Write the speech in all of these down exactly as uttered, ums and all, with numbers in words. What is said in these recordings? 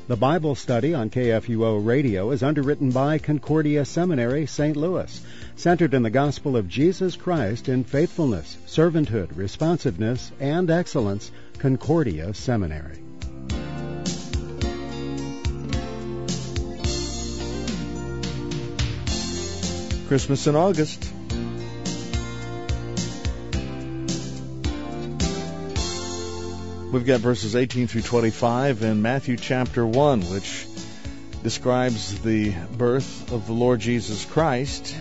The Bible study on K F U O Radio is underwritten by Concordia Seminary, Saint Louis, centered in the gospel of Jesus Christ in faithfulness, servanthood, responsiveness, and excellence. Concordia Seminary. Christmas in August. We've got verses eighteen through twenty-five in Matthew chapter one, which describes the birth of the Lord Jesus Christ.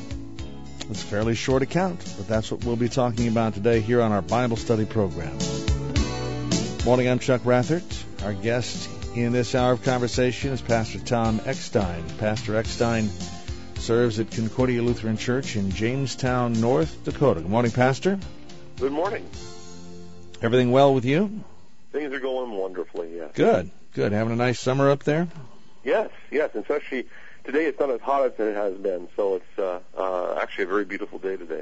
It's a fairly short account, but that's what we'll be talking about today here on our Bible study program. Morning, I'm Chuck Rathert. Our guest in this hour of conversation is Pastor Tom Eckstein. Pastor Eckstein serves at Concordia Lutheran Church in Jamestown, North Dakota. Good morning, Pastor. Good morning. Everything well with you? Things are going wonderfully, yes. Good, good. Having a nice summer up there? Yes, yes. Especially today it's not as hot as it has been, so it's uh, uh, actually a very beautiful day today.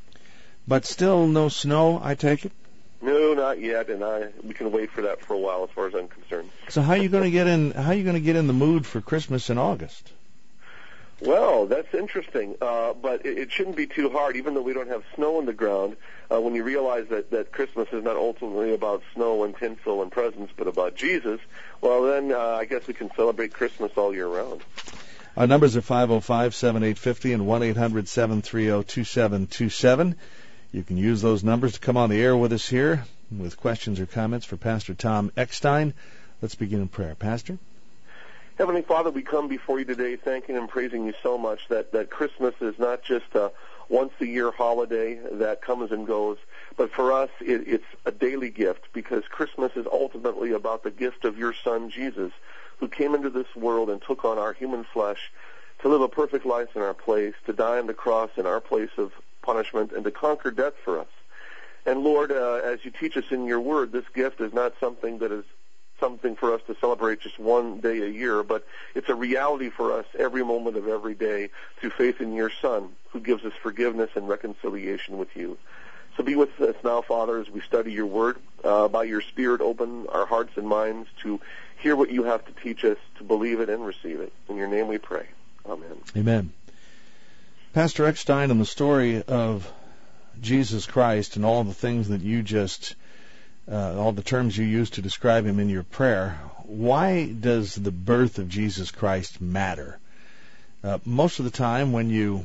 But still no snow, I take it? No, not yet, and I we can wait for that for a while as far as I'm concerned. So how are you going to get in how are you going to get in the mood for Christmas in August? Well, that's interesting, uh, but it, it shouldn't be too hard, even though we don't have snow on the ground. Uh, when you realize that, that Christmas is not ultimately about snow and tinsel and presents, but about Jesus, well, then uh, I guess we can celebrate Christmas all year round. Our numbers are five oh five, seven eight five oh and one eight hundred, seven three oh, two seven two seven. You can use those numbers to come on the air with us here with questions or comments for Pastor Tom Eckstein. Let's begin in prayer. Pastor? Heavenly Father, we come before you today thanking and praising you so much that, that Christmas is not just a once-a-year holiday that comes and goes, but for us it, it's a daily gift, because Christmas is ultimately about the gift of your Son, Jesus, who came into this world and took on our human flesh to live a perfect life in our place, to die on the cross in our place of punishment, and to conquer death for us. And Lord, uh, as you teach us in your word, this gift is not something that is something for us to celebrate just one day a year, but it's a reality for us every moment of every day through faith in your Son, who gives us forgiveness and reconciliation with you. So be with us now, Father, as we study your word. Uh, by your Spirit, open our hearts and minds to hear what you have to teach us, to believe it and receive it. In your name we pray. Amen. Amen. Pastor Eckstein, in the story of Jesus Christ and all the things that you just Uh, all the terms you use to describe him in your prayer, why does the birth of Jesus Christ matter? Uh, most of the time when you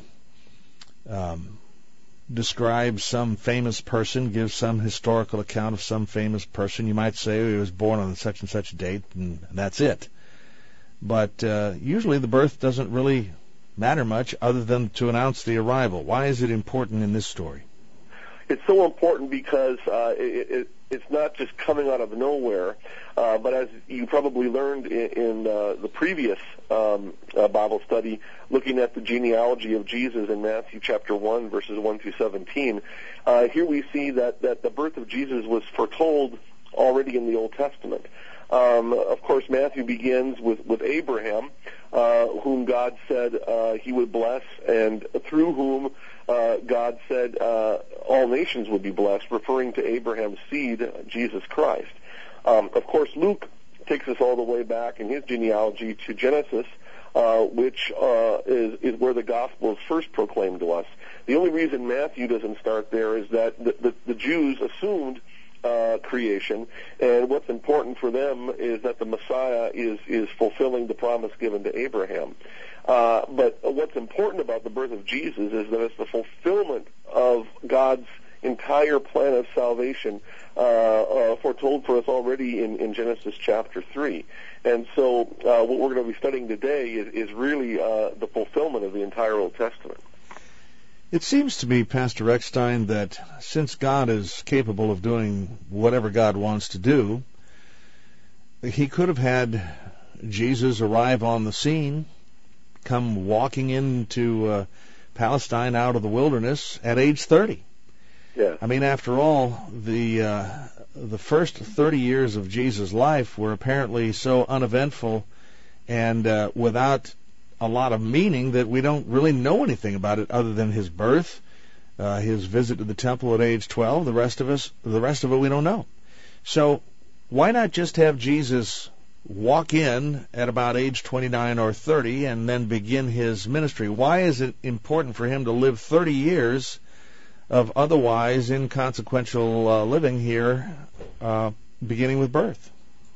um, describe some famous person, give some historical account of some famous person, you might say oh, he was born on such and such a date, and that's it. But uh, usually the birth doesn't really matter much other than to announce the arrival. Why is it important in this story? It's so important because uh, it, it, it's not just coming out of nowhere, uh, but as you probably learned in, in uh, the previous um, uh, Bible study, looking at the genealogy of Jesus in Matthew chapter one, verses one through seventeen, uh, here we see that, that the birth of Jesus was foretold already in the Old Testament. Um, of course, Matthew begins with, with Abraham, uh, whom God said uh, he would bless, and through whom uh, God said uh, all nations would be blessed, referring to Abraham's seed, Jesus Christ. Um, of course, Luke takes us all the way back in his genealogy to Genesis, uh, which uh, is, is where the gospel is first proclaimed to us. The only reason Matthew doesn't start there is that the, the, the Jews assumed Uh, creation, and what's important for them is that the Messiah is is fulfilling the promise given to Abraham. Uh, but what's important about the birth of Jesus is that it's the fulfillment of God's entire plan of salvation uh, uh, foretold for us already in, in Genesis chapter three. And so uh, what we're going to be studying today is, is really uh, the fulfillment of the entire Old Testament. It seems to me, Pastor Eckstein, that since God is capable of doing whatever God wants to do, he could have had Jesus arrive on the scene, come walking into uh, Palestine out of the wilderness at age thirty. Yeah. I mean, after all, the uh, the first thirty years of Jesus' life were apparently so uneventful and uh, without a lot of meaning that we don't really know anything about it other than his birth, uh, his visit to the temple at age twelve. The rest of us, the rest of it, we don't know. So why not just have Jesus walk in at about age twenty-nine or thirty and then begin his ministry? Why is it important for him to live thirty years of otherwise inconsequential uh, living here, uh, beginning with birth?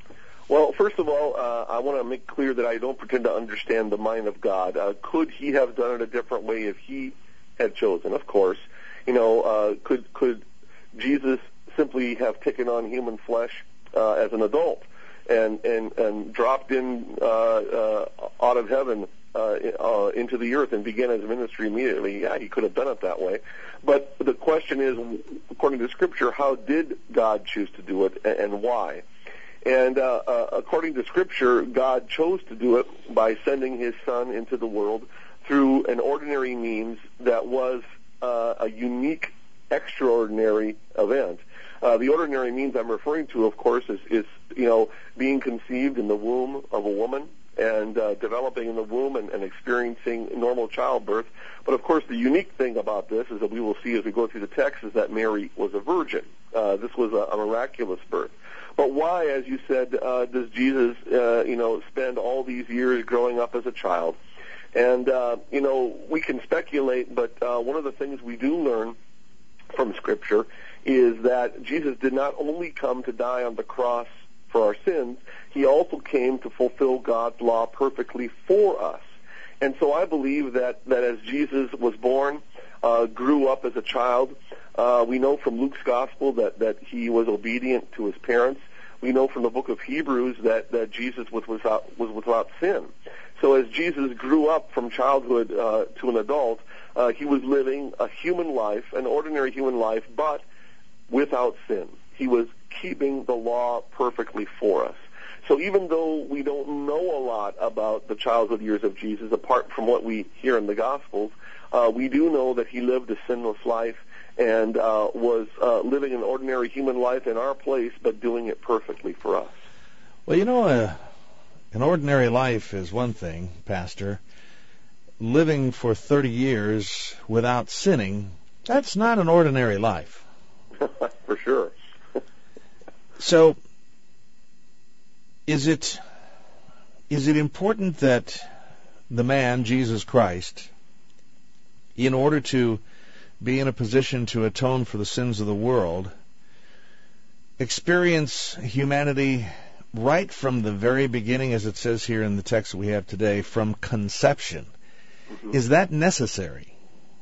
Well, first of all, uh, I want to make clear that I don't pretend to understand the mind of God. Uh, could he have done it a different way if he had chosen? Of course. You know, uh, could could Jesus simply have taken on human flesh uh, as an adult and and, and dropped in uh, uh, out of heaven uh, uh, into the earth and began his ministry immediately? Yeah, he could have done it that way. But the question is, according to Scripture, how did God choose to do it, and why? And uh, uh, according to Scripture, God chose to do it by sending His Son into the world through an ordinary means that was uh, a unique, extraordinary event. Uh, the ordinary means I'm referring to, of course, is, is you know being conceived in the womb of a woman and uh, developing in the womb and, and experiencing normal childbirth. But of course, the unique thing about this is that we will see as we go through the text is that Mary was a virgin. Uh, this was a, a miraculous birth. But why, as you said, uh, does Jesus, uh, you know, spend all these years growing up as a child? And, uh, you know, we can speculate, but uh, one of the things we do learn from Scripture is that Jesus did not only come to die on the cross for our sins, He also came to fulfill God's law perfectly for us. And so I believe that, that as Jesus was born, uh, grew up as a child, uh, we know from Luke's Gospel that, that He was obedient to His parents. We know from the book of Hebrews that, that Jesus was without, was without sin. So as Jesus grew up from childhood uh, to an adult, uh, He was living a human life, an ordinary human life, but without sin. He was keeping the law perfectly for us. So even though we don't know a lot about the childhood years of Jesus, apart from what we hear in the Gospels, uh, we do know that He lived a sinless life and uh, was uh, living an ordinary human life in our place, but doing it perfectly for us. Well, you know, uh, an ordinary life is one thing, Pastor. Living for thirty years without sinning, that's not an ordinary life. For sure. So, is it is it important that the man, Jesus Christ, in order to be in a position to atone for the sins of the world, experience humanity right from the very beginning, as it says here in the text that we have today, from conception? Mm-hmm. Is that necessary?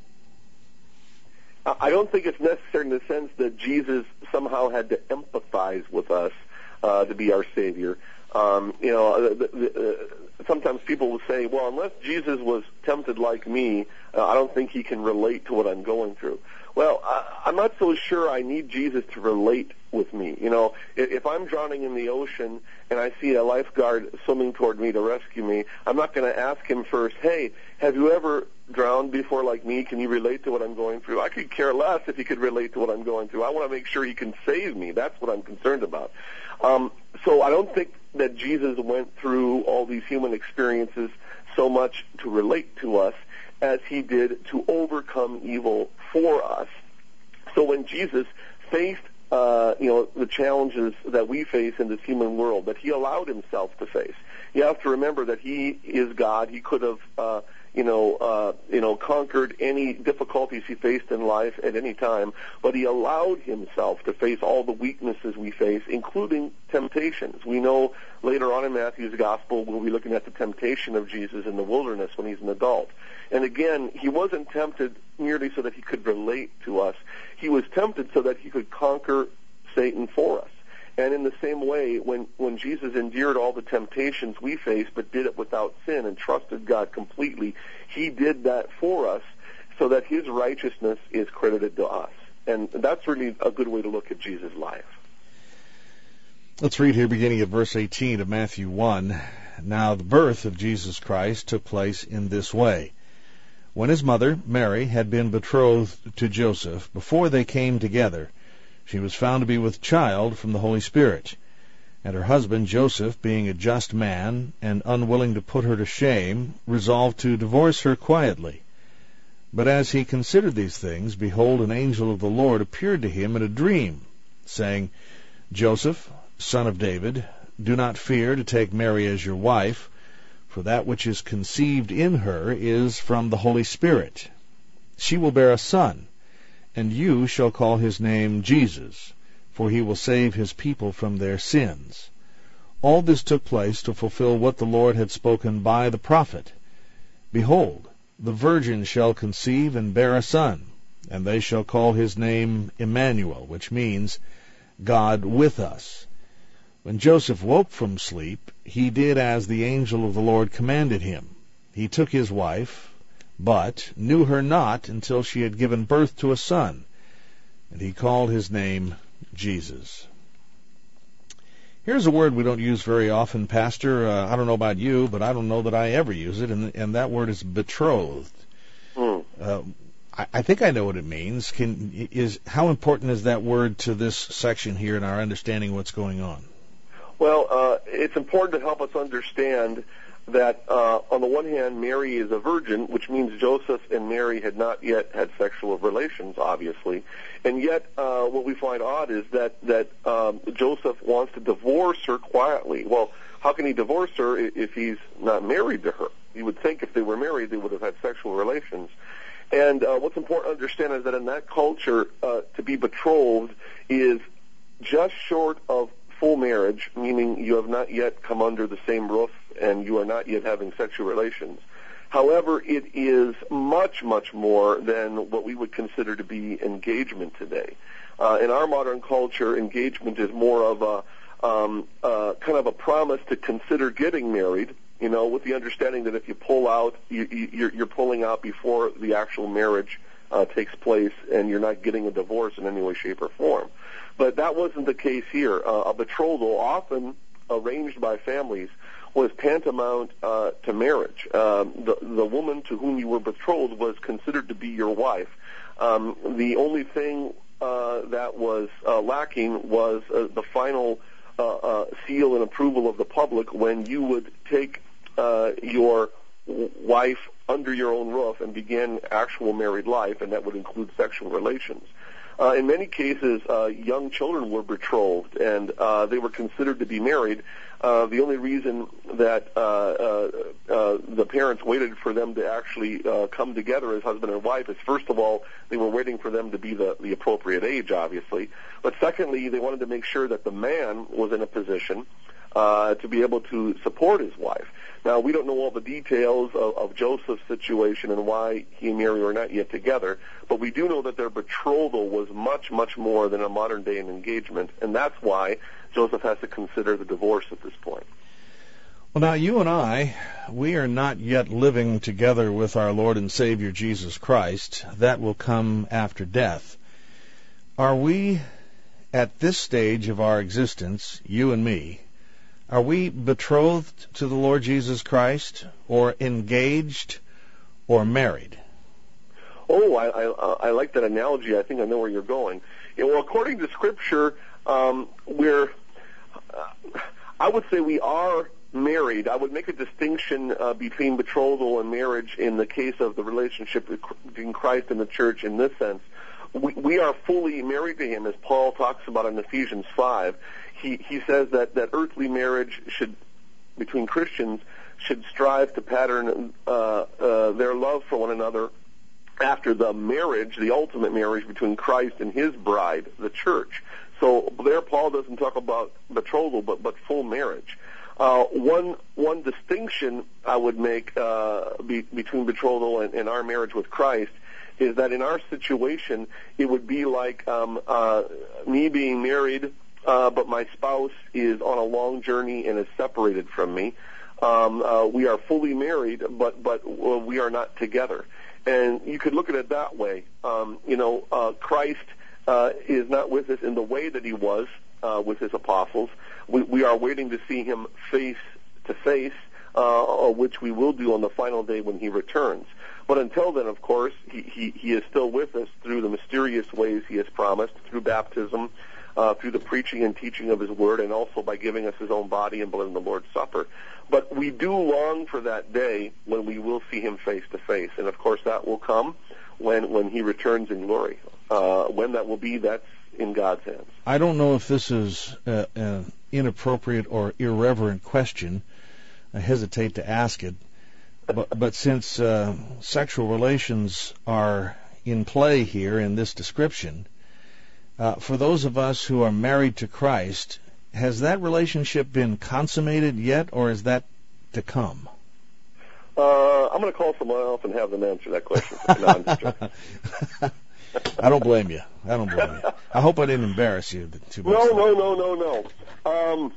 I don't think it's necessary in the sense that Jesus somehow had to empathize with us uh, to be our Savior. Um, you know, the, the, uh, sometimes people will say, well, unless Jesus was tempted like me, uh, I don't think He can relate to what I'm going through. Well, I, I'm not so sure I need Jesus to relate with me. You know, if, if I'm drowning in the ocean and I see a lifeguard swimming toward me to rescue me, I'm not going to ask him first, hey, have you ever drowned before like me? Can you relate to what I'm going through? I could care less if he could relate to what I'm going through. I want to make sure he can save me. That's what I'm concerned about. Um, so I don't think that Jesus went through all these human experiences so much to relate to us as He did to overcome evil for us. So when Jesus faced uh, you know, the challenges that we face in this human world, that He allowed Himself to face, you have to remember that He is God. He could have uh, you know, uh, you know, conquered any difficulties He faced in life at any time, but He allowed Himself to face all the weaknesses we face, including temptations. We know later on in Matthew's Gospel we'll be looking at the temptation of Jesus in the wilderness when He's an adult. And again, He wasn't tempted merely so that He could relate to us. He was tempted so that He could conquer Satan for us. And in the same way, when, when Jesus endured all the temptations we face but did it without sin and trusted God completely, He did that for us so that His righteousness is credited to us. And that's really a good way to look at Jesus' life. Let's read here beginning at verse eighteen of Matthew one. Now the birth of Jesus Christ took place in this way. When His mother, Mary, had been betrothed to Joseph, before they came together, she was found to be with child from the Holy Spirit. And her husband, Joseph, being a just man, and unwilling to put her to shame, resolved to divorce her quietly. But as he considered these things, behold, an angel of the Lord appeared to him in a dream, saying, Joseph, son of David, do not fear to take Mary as your wife, for that which is conceived in her is from the Holy Spirit. She will bear a son, and you shall call his name Jesus, for he will save his people from their sins. All this took place to fulfill what the Lord had spoken by the prophet. Behold, the virgin shall conceive and bear a son, and they shall call his name Emmanuel, which means God with us. When Joseph woke from sleep, he did as the angel of the Lord commanded him. He took his wife, but knew her not until she had given birth to a son, and he called his name Jesus. Here's a word we don't use very often, Pastor. Uh, I don't know about you, but I don't know that I ever use it, and, and that word is betrothed. Mm. Uh, I, I think I know what it means. Can is how important is that word to this section here in our understanding what's going on? Well, uh, it's important to help us understand that, uh, on the one hand, Mary is a virgin, which means Joseph and Mary had not yet had sexual relations, obviously. And yet, uh, what we find odd is that, that um, Joseph wants to divorce her quietly. Well, how can he divorce her if he's not married to her? You would think if they were married, they would have had sexual relations. And uh, what's important to understand is that in that culture, uh, to be betrothed is just short of full marriage, meaning you have not yet come under the same roof and you are not yet having sexual relations. However, it is much, much more than what we would consider to be engagement today. Uh, in our modern culture, engagement is more of a um, uh, kind of a promise to consider getting married, you know, with the understanding that if you pull out, you, you're, you're pulling out before the actual marriage uh, takes place and you're not getting a divorce in any way, shape, or form. But that wasn't the case here. Uh, a betrothal, often arranged by families, was tantamount uh, to marriage. Um, the, the woman to whom you were betrothed was considered to be your wife. Um, the only thing uh, that was uh, lacking was uh, the final uh, uh, seal and approval of the public when you would take uh, your wife under your own roof and begin actual married life, and that would include sexual relations. Uh, in many cases, uh, young children were betrothed, and uh, they were considered to be married. Uh, the only reason that uh, uh, uh, the parents waited for them to actually uh, come together as husband and wife is, first of all, they were waiting for them to be the, the appropriate age, obviously. But secondly, they wanted to make sure that the man was in a position uh, to be able to support his wife. Now, we don't know all the details of, of Joseph's situation and why he and Mary were not yet together, but we do know that their betrothal was much, much more than a modern-day engagement, and that's why Joseph has to consider the divorce at this point. Well, now, you and I, we are not yet living together with our Lord and Savior Jesus Christ. That will come after death. Are we, at this stage of our existence, you and me, are we betrothed to the Lord Jesus Christ, or engaged, or married? Oh, I, I, I like that analogy. I think I know where you're going. Yeah, well, according to Scripture, um, we're, uh, I would say we are married. I would make a distinction uh, between betrothal and marriage in the case of the relationship between Christ and the church in this sense. We, we are fully married to Him, as Paul talks about in Ephesians five. He, he says that, that earthly marriage should, between Christians, should strive to pattern uh, uh, their love for one another after the marriage, the ultimate marriage between Christ and His bride, the church. So there Paul doesn't talk about betrothal, but, but full marriage. Uh, one one distinction I would make uh, be, between betrothal and, and our marriage with Christ is that in our situation, it would be like um, uh, me being married, Uh, but my spouse is on a long journey and is separated from me. Um, uh, we are fully married, but but uh, we are not together. And you could look at it that way. Um, you know, uh, Christ uh, is not with us in the way that He was uh, with His apostles. We, we are waiting to see Him face to face, uh, which we will do on the final day when He returns. But until then, of course, he, he, he is still with us through the mysterious ways He has promised, through baptism, Uh, through the preaching and teaching of His Word, and also by giving us His own body and blood in the Lord's Supper. But we do long for that day when we will see Him face to face. And, of course, that will come when when He returns in glory. Uh, when that will be, that's in God's hands. I don't know if this is uh, an inappropriate or irreverent question. I hesitate to ask it. But, but since uh, sexual relations are in play here in this description, uh, for those of us who are married to Christ, has that relationship been consummated yet, or is that to come? Uh, I'm going to call someone else and have them answer that question. No, I'm just joking. I don't blame you. I don't blame you. I hope I didn't embarrass you too much. No, no, no, no, no. Um,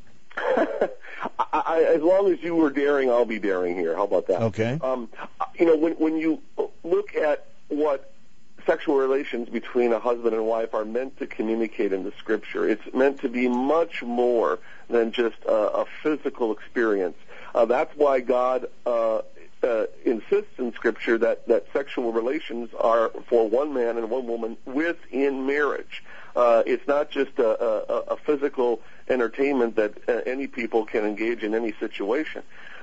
I, I, as long as you were daring, I'll be daring here. How about that? Okay. Um, you know, when when you look at what sexual relations between a husband and wife are meant to communicate in the Scripture, it's meant to be much more than just a, a physical experience. Uh, that's why God uh, uh, insists in Scripture that, that sexual relations are for one man and one woman within marriage. Uh, it's not just a, a, a physical entertainment that uh, any people can engage in any situation.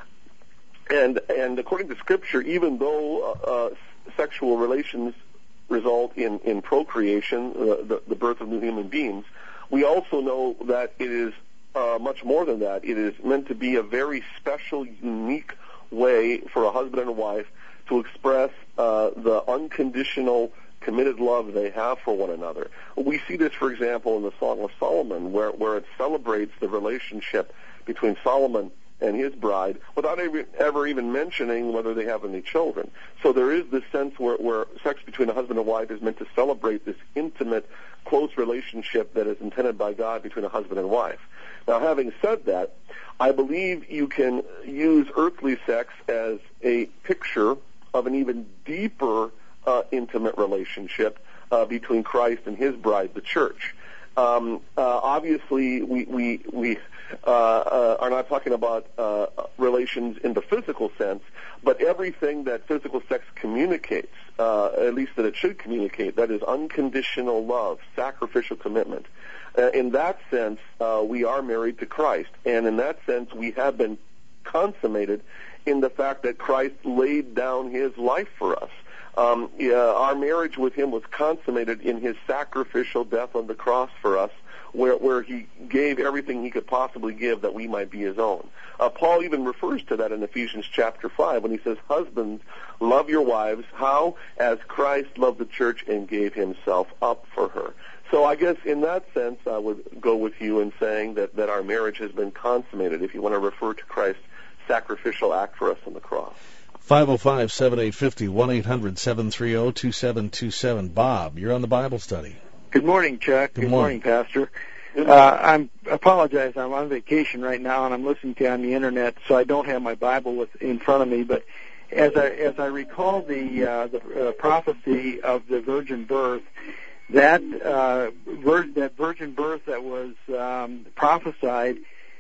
And and according to Scripture, even though uh, sexual relations result in, in procreation, uh, the, the birth of new human beings, we also know that it is uh, much more than that. It is meant to be a very special, unique way for a husband and a wife to express uh, the unconditional, committed love they have for one another. We see this, for example, in the Song of Solomon, where, where it celebrates the relationship between Solomon and his bride without ever, ever even mentioning whether they have any children. So there is this sense where, where sex between a husband and wife is meant to celebrate this intimate, close relationship that is intended by God between a husband and wife. Now, having said that, I believe you can use earthly sex as a picture of an even deeper uh, intimate relationship uh, between Christ and his bride, the church. Um, uh, obviously, we we we uh, uh, are not talking about uh, relations in the physical sense, but everything that physical sex communicates, uh, at least that it should communicate, that is unconditional love, sacrificial commitment. Uh, in that sense, uh, we are married to Christ, and in that sense, we have been consummated in the fact that Christ laid down his life for us. Um, yeah, our marriage with him was consummated in his sacrificial death on the cross for us, where, where he gave everything he could possibly give that we might be his own. Uh, Paul even refers to that in Ephesians chapter five when he says, "Husbands, love your wives. How? As Christ loved the church and gave himself up for her." So I guess in that sense, I would go with you in saying that, that our marriage has been consummated, if you want to refer to Christ's sacrificial act for us on the cross. five oh five, seven eight five oh, one eight hundred, seven three oh, two seven two seven. Bob, you're on the Bible study. Good morning, Chuck. Good, Good morning. morning, Pastor. Uh, I'm I apologize. I'm on vacation right now, and I'm listening to you on the internet, so I don't have my Bible with, in front of me. But as I as I recall the uh, the uh, prophecy of the virgin birth, that uh, vir- that virgin birth that was um, prophesied,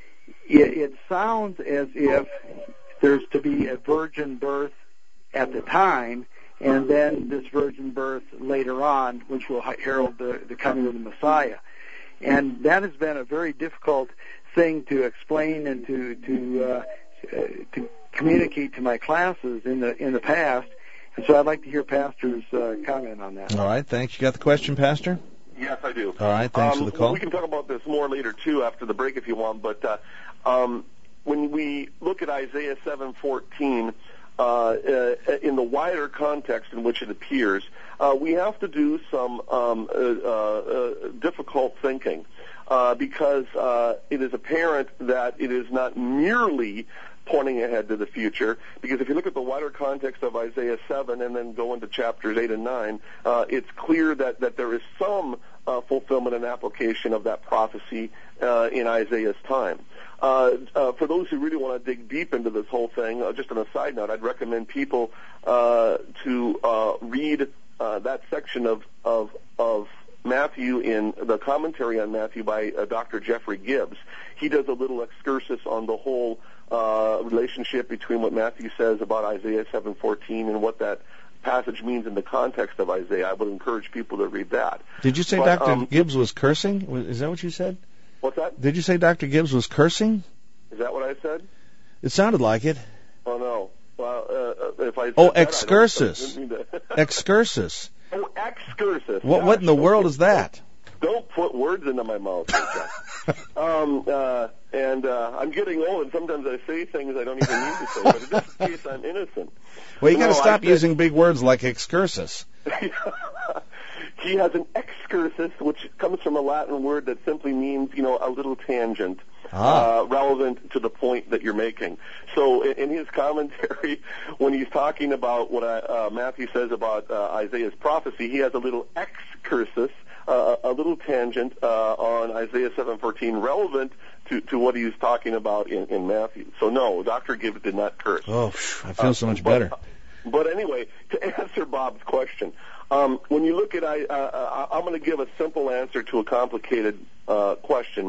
it, it sounds as if there's to be a virgin birth at the time, and then this virgin birth later on, which will herald the, the coming of the Messiah. And that has been a very difficult thing to explain and to to uh, to communicate to my classes in the in the past. And so I'd like to hear Pastor's uh, comment on that. All right, thanks. You got the question, Pastor? Yes, I do. All right, thanks um, for the call. We can talk about this more later, too, after the break if you want. But uh, um, when we look at Isaiah seven fourteen, uh, uh, in the wider context in which it appears, uh, we have to do some um, uh, uh, difficult thinking uh, because uh, it is apparent that it is not merely pointing ahead to the future, because if you look at the wider context of Isaiah seven and then go into chapters eight and nine, uh, it's clear that, that there is some uh, fulfillment and application of that prophecy uh, in Isaiah's time. Uh, uh, for those who really want to dig deep into this whole thing, uh, just on a side note, I'd recommend people uh, to uh, read uh, that section of, of, of Matthew in the commentary on Matthew by uh, Doctor Jeffrey Gibbs. He does a little excursus on the whole uh, relationship between what Matthew says about Isaiah seven fourteen and what that passage means in the context of Isaiah. I would encourage people to read that. Did you say But, Doctor um, Gibbs was cursing? Is that what you said? What's that? Did you say Doctor Gibbs was cursing? Is that what I said? It sounded like it. Oh, no. Well, uh, if I said Oh, that, excursus. I don't- I didn't mean to- Excursus. Oh, excursus. What, what in the Gosh, world okay. is that? don't put words into my mouth. um, uh, and uh, I'm getting old, and sometimes I say things I don't even mean to say. But in this case, I'm innocent. Well, you got to no, stop said, using big words like excursus. He has an excursus, which comes from a Latin word that simply means, you know, a little tangent. Ah. Uh, relevant to the point that you're making. So in, in his commentary, when he's talking about what I, uh, Matthew says about uh, Isaiah's prophecy, he has a little excursus, uh, a little tangent uh, on Isaiah seven fourteen, relevant to, to what he's talking about in, in Matthew. So no, Doctor Gibbs did not curse. Oh, I feel so much uh, better. But, but anyway, to answer Bob's question, um, when you look at, I, uh, I'm going to give a simple answer to a complicated uh, question.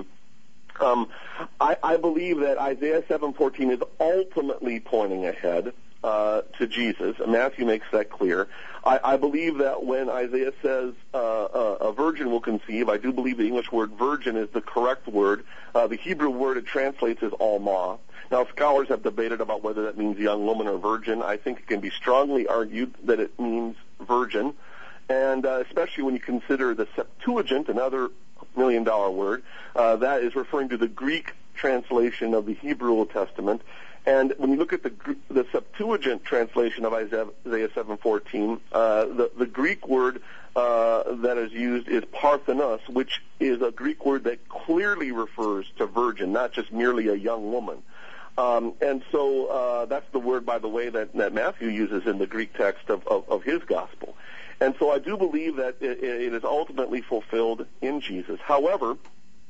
Um, I, I believe that Isaiah seven fourteen is ultimately pointing ahead uh, to Jesus. Matthew makes that clear. I, I believe that when Isaiah says uh, a, a virgin will conceive, I do believe the English word virgin is the correct word. Uh, the Hebrew word it translates as alma. Now, scholars have debated about whether that means young woman or virgin. I think it can be strongly argued that it means virgin, and uh, especially when you consider the Septuagint, another million-dollar word, uh, that is referring to the Greek translation of the Hebrew Old Testament. And when you look at the the Septuagint translation of Isaiah seven fourteen, uh, the, the Greek word uh, that is used is parthenos, which is a Greek word that clearly refers to virgin, not just merely a young woman. Um, and so uh, that's the word, by the way, that, that Matthew uses in the Greek text of, of, of his gospel. And so I do believe that it, it is ultimately fulfilled in Jesus. However,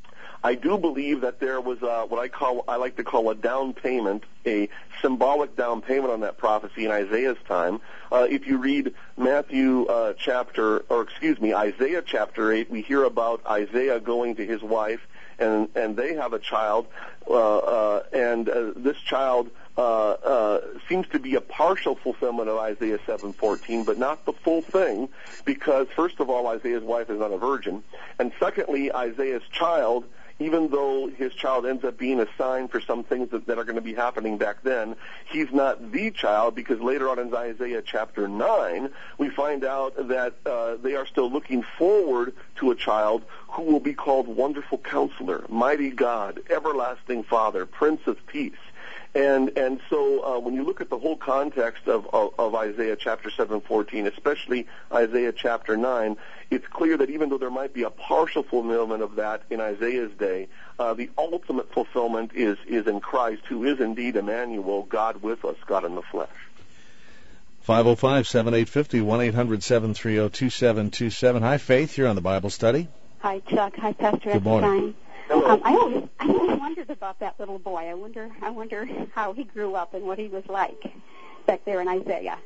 I do believe that there was uh, what I call, I like to call a down payment, a symbolic down payment on that prophecy in Isaiah's time. Uh, if you read Matthew uh, chapter, or excuse me, Isaiah chapter eight, we hear about Isaiah going to his wife, and and they have a child, uh, uh, and uh, this child Uh, uh, seems to be a partial fulfillment of Isaiah seven fourteen, but not the full thing, because first of all, Isaiah's wife is not a virgin, and secondly, Isaiah's child, even though his child ends up being a sign for some things that, that are going to be happening back then, he's not the child, because later on in Isaiah chapter nine, we find out that uh, they are still looking forward to a child who will be called Wonderful Counselor, Mighty God, Everlasting Father, Prince of Peace. And and so uh, when you look at the whole context of, of, of Isaiah chapter seven fourteen, especially Isaiah chapter nine, it's clear that even though there might be a partial fulfillment of that in Isaiah's day, uh, the ultimate fulfillment is, is in Christ, who is indeed Emmanuel, God with us, God in the flesh. five oh five, seven eight five oh, one eight hundred, seven three oh, two seven two seven. Hi, Faith. You're on the Bible study. Hi, Chuck. Hi, Pastor Good morning. Um, I always, I always wondered about that little boy. I wonder, I wonder how he grew up and what he was like back there in Isaiah.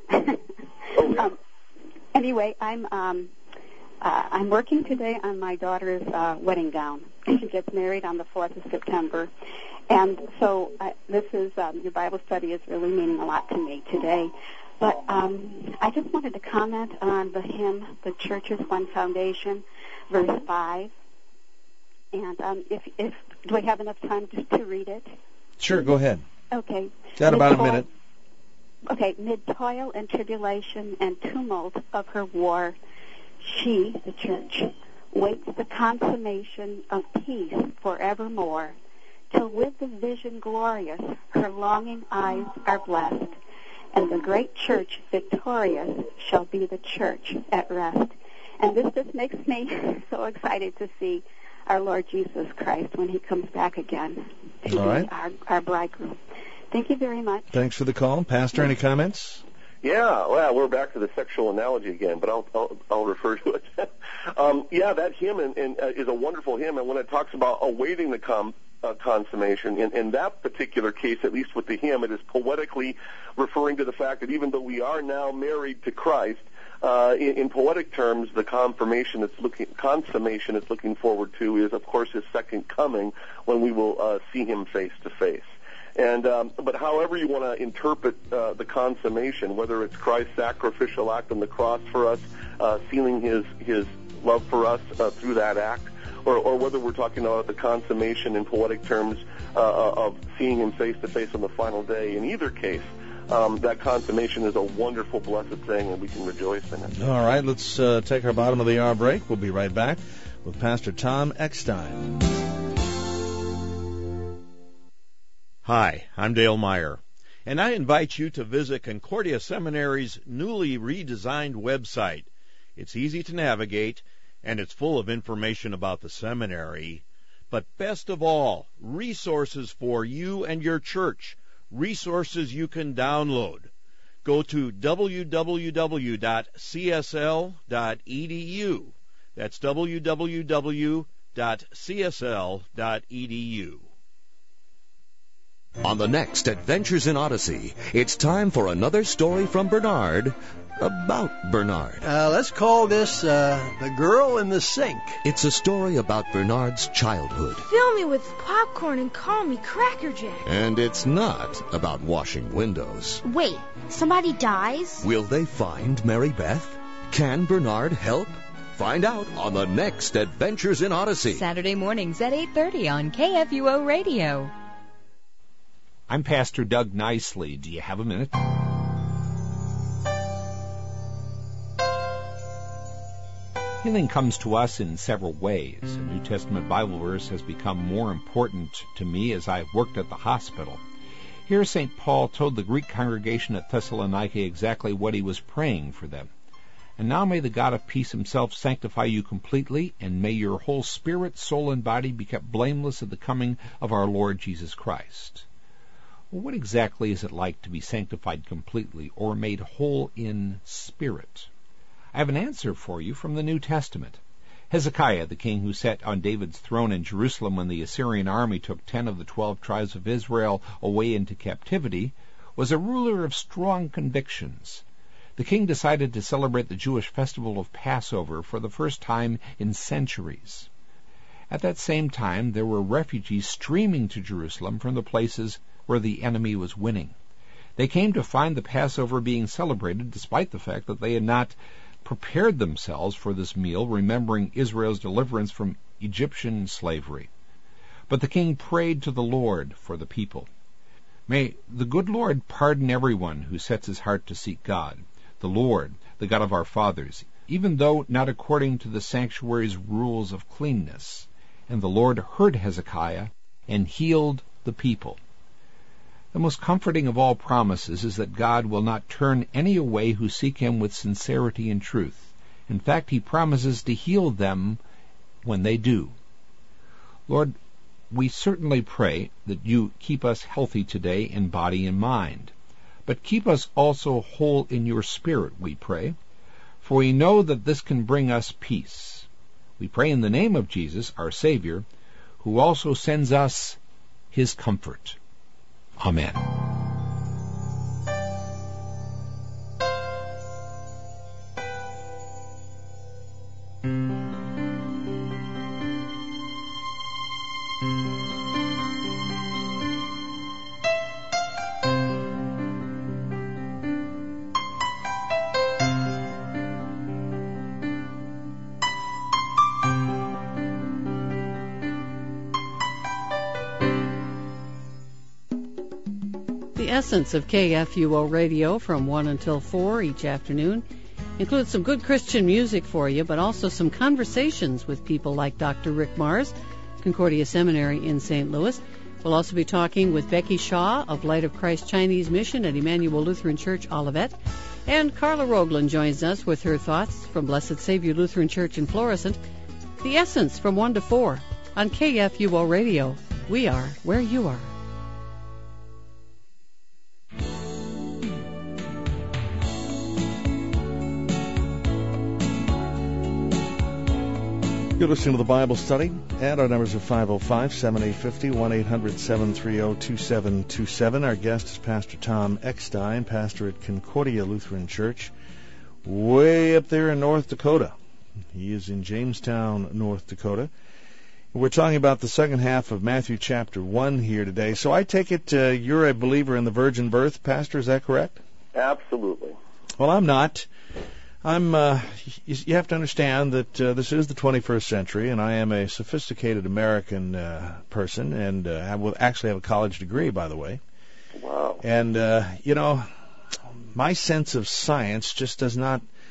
Oh, yeah. um, anyway, I'm, um, uh, I'm working today on my daughter's uh, wedding gown. She gets married on the fourth of September, and so uh, this is um, your Bible study is really meaning a lot to me today. But um, I just wanted to comment on the hymn, "The Church is One Foundation," verse five. And um, if, if do I have enough time just to read it? Sure, go ahead. Okay. Got about Mid-toil, a minute. Okay. Mid toil and tribulation and tumult of her war, she, the church, waits the consummation of peace forevermore, till with the vision glorious her longing eyes are blessed, and the great church victorious shall be the church at rest. And this just makes me so excited to see our Lord Jesus Christ when he comes back again to All be right. our, our bridegroom. Thank you very much. Thanks for the call. Pastor, any comments? Yeah, well, we're back to the sexual analogy again, but I'll I'll, I'll refer to it. um, yeah, that hymn in, in, uh, is a wonderful hymn, and when it talks about awaiting the com, uh, consummation, in, in that particular case, at least with the hymn, it is poetically referring to the fact that even though we are now married to Christ, Uh, in, in poetic terms, the confirmation it's looking, consummation it's looking forward to is, of course, his second coming, when we will uh, see him face to face. And um, but however you want to interpret uh, the consummation, whether it's Christ's sacrificial act on the cross for us, uh, sealing his his love for us uh, through that act, or, or whether we're talking about the consummation in poetic terms uh, of seeing him face to face on the final day, in either case, Um, that consummation is a wonderful, blessed thing, and we can rejoice in it. All right, let's uh, take our bottom of the hour break. We'll be right back with Pastor Tom Eckstein. Hi, I'm Dale Meyer, and I invite you to visit Concordia Seminary's newly redesigned website. It's easy to navigate, and it's full of information about the seminary. But best of all, resources for you and your church, resources you can download. Go to w w w dot c s l dot e d u. That's w w w dot c s l dot e d u. On the next Adventures in Odyssey, it's time for another story from Bernard about Bernard. Uh, let's call this uh, The Girl in the Sink. It's a story about Bernard's childhood. Fill me with popcorn and call me Cracker Jack. And it's not about washing windows. Wait, somebody dies? Will they find Mary Beth? Can Bernard help? Find out on the next Adventures in Odyssey. Saturday mornings at eight thirty on K F U O Radio. I'm Pastor Doug Nicely. Do you have a minute? Healing comes to us in several ways. A New Testament Bible verse has become more important to me as I've worked at the hospital. Here Saint Paul told the Greek congregation at Thessalonica exactly what he was praying for them. And now may the God of peace himself sanctify you completely, and may your whole spirit, soul, and body be kept blameless at the coming of our Lord Jesus Christ. Well, what exactly is it like to be sanctified completely or made whole in spirit? I have an answer for you from the New Testament. Hezekiah, the king who sat on David's throne in Jerusalem when the Assyrian army took ten of the twelve tribes of Israel away into captivity, was a ruler of strong convictions. The king decided to celebrate the Jewish festival of Passover for the first time in centuries. At that same time, there were refugees streaming to Jerusalem from the places where the enemy was winning. They came to find the Passover being celebrated despite the fact that they had not prepared themselves for this meal, remembering Israel's deliverance from Egyptian slavery. But the king prayed to the Lord for the people. May the good Lord pardon everyone who sets his heart to seek God, the Lord, the God of our fathers, even though not according to the sanctuary's rules of cleanness. And the Lord heard Hezekiah and healed the people. The most comforting of all promises is that God will not turn any away who seek him with sincerity and truth. In fact, he promises to heal them when they do. Lord, we certainly pray that you keep us healthy today in body and mind. But keep us also whole in your spirit, we pray, for we know that this can bring us peace. We pray in the name of Jesus, our Savior, who also sends us his comfort. Amen. The essence of K F U O Radio from one until four each afternoon includes some good Christian music for you, but also some conversations with people like Doctor Rick Mars, Concordia Seminary in Saint Louis. We'll also be talking with Becky Shaw of Light of Christ Chinese Mission at Emmanuel Lutheran Church, Olivet. And Carla Rogland joins us with her thoughts from Blessed Savior Lutheran Church in Florissant. The essence from one to four on K F U O Radio. We are where you are. You're listening to the Bible Study, and our numbers are five oh five, seven eight five oh, one eight hundred, seven three oh, two seven two seven. Our guest is Pastor Tom Eckstein, pastor at Concordia Lutheran Church, way up there in North Dakota. He is in Jamestown, North Dakota. We're talking about the second half of Matthew chapter one here today. So I take it uh, you're a believer in the virgin birth, Pastor, is that correct? Absolutely. Well, I'm not. I'm. Uh, you, you have to understand that uh, this is the twenty-first century, and I am a sophisticated American uh, person, and uh, I will actually have a college degree, by the way. Wow. And uh, you know, my sense of science just does not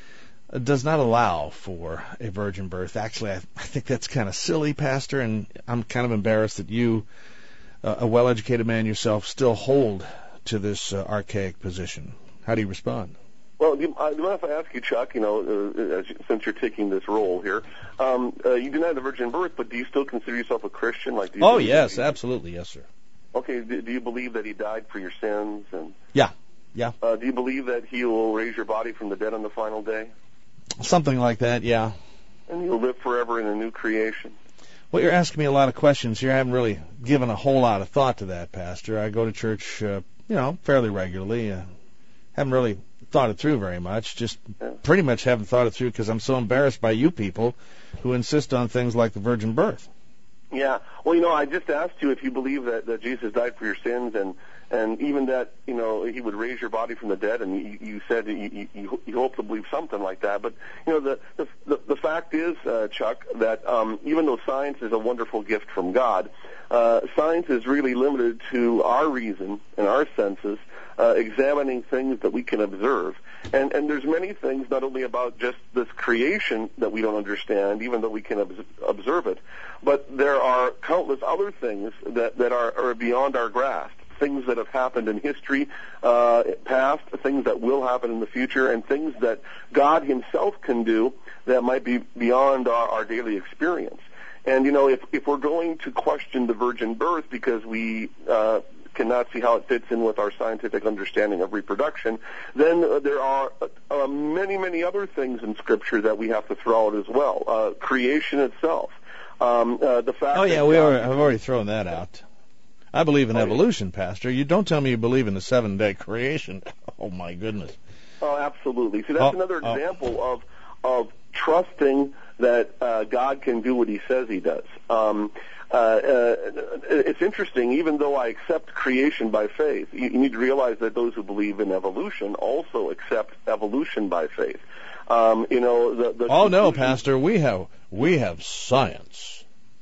does not allow for a virgin birth. Actually, I, I think that's kind of silly, Pastor, and I'm kind of embarrassed that you, uh, a well-educated man yourself, still hold to this uh, archaic position. How do you respond? Well, do you, uh, do you mind if I ask you, Chuck, you know, uh, as you, since you're taking this role here, um, uh, you deny the virgin birth, but do you still consider yourself a Christian? Like, do you oh, yes, absolutely, yes, sir. Okay, do, do you believe that he died for your sins? And Yeah, yeah. Uh, do you believe that he will raise your body from the dead on the final day? Something like that, yeah. And you'll live forever in a new creation? Well, you're asking me a lot of questions here. I haven't really given a whole lot of thought to that, Pastor. I go to church, uh, you know, fairly regularly. Uh, haven't really thought it through very much. Just yeah. pretty much haven't thought it through because I'm so embarrassed by you people who insist on things like the virgin birth. Yeah. Well, you know, I just asked you if you believe that, that Jesus died for your sins and and even that, you know, he would raise your body from the dead, and you, you said you, you, you hope to believe something like that. But, you know, the the, the fact is, uh, Chuck, that um, even though science is a wonderful gift from God, uh, science is really limited to our reason and our senses, uh, examining things that we can observe. And, and there's many things not only about just this creation that we don't understand, even though we can ob- observe it, but there are countless other things that, that are, are beyond our grasp. Things that have happened in history uh, past, things that will happen in the future, and things that God himself can do that might be beyond our, our daily experience. And, you know, if, if we're going to question the virgin birth because we uh, cannot see how it fits in with our scientific understanding of reproduction, then uh, there are uh, many, many other things in Scripture that we have to throw out as well. Uh, creation itself. Um, uh, the fact oh, yeah, that we God, are, I've already thrown that out. I believe in oh, evolution, Pastor. You don't tell me you believe in the seven-day creation. Oh, my goodness. Oh, absolutely. See, that's oh, another oh. example of of trusting that uh, God can do what he says he does. Um, uh, uh, it's interesting, even though I accept creation by faith, you, you need to realize that those who believe in evolution also accept evolution by faith. Um, you know, the, the oh, no, Pastor, we have we have science.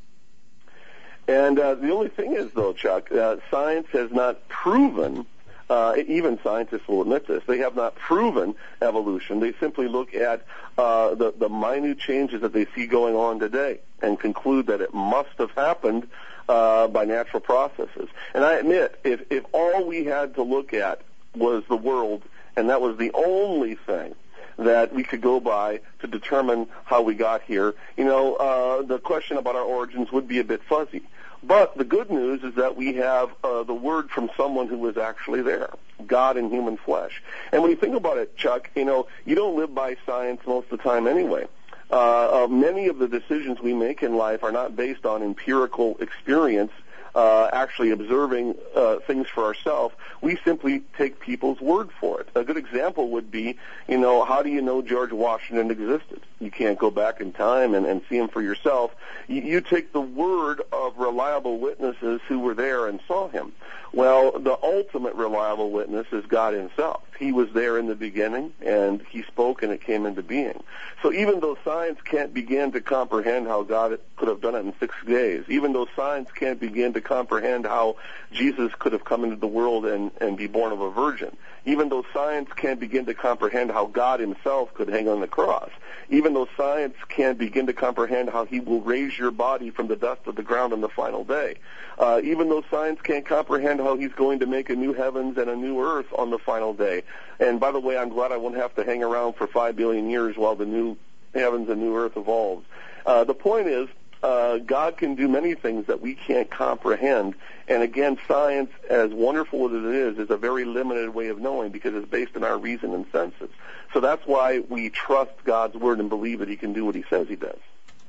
And uh, the only thing is, though, Chuck, uh, science has not proven, uh, even scientists will admit this, they have not proven evolution. They simply look at uh, the, the minute changes that they see going on today and conclude that it must have happened uh, by natural processes. And I admit, if, if all we had to look at was the world, and that was the only thing that we could go by to determine how we got here, you know, uh, the question about our origins would be a bit fuzzy. But the good news is that we have uh, the word from someone who was actually there, God in human flesh. And when you think about it, Chuck, you know, you don't live by science most of the time anyway. Uh, uh, many of the decisions we make in life are not based on empirical experience, uh, actually observing uh, things for ourselves. We simply take people's word for it. A good example would be, you know, how do you know George Washington existed? You can't go back in time and, and see him for yourself. You, you take the word of reliable witnesses who were there and saw him. Well, the ultimate reliable witness is God himself. He was there in the beginning, and he spoke, and it came into being. So even though science can't begin to comprehend how God could have done it in six days, even though science can't begin to comprehend how Jesus could have come into the world and, and be born of a virgin, even though science can't begin to comprehend how God himself could hang on the cross, even though science can't begin to comprehend how he will raise your body from the dust of the ground on the final day, uh, even though science can't comprehend how he's going to make a new heavens and a new earth on the final day. And by the way, I'm glad I won't have to hang around for five billion years while the new heavens and new earth evolves. Uh, the point is, uh, God can do many things that we can't comprehend. And again, science, as wonderful as it is, is a very limited way of knowing because it's based on our reason and senses. So that's why we trust God's word and believe that he can do what he says he does.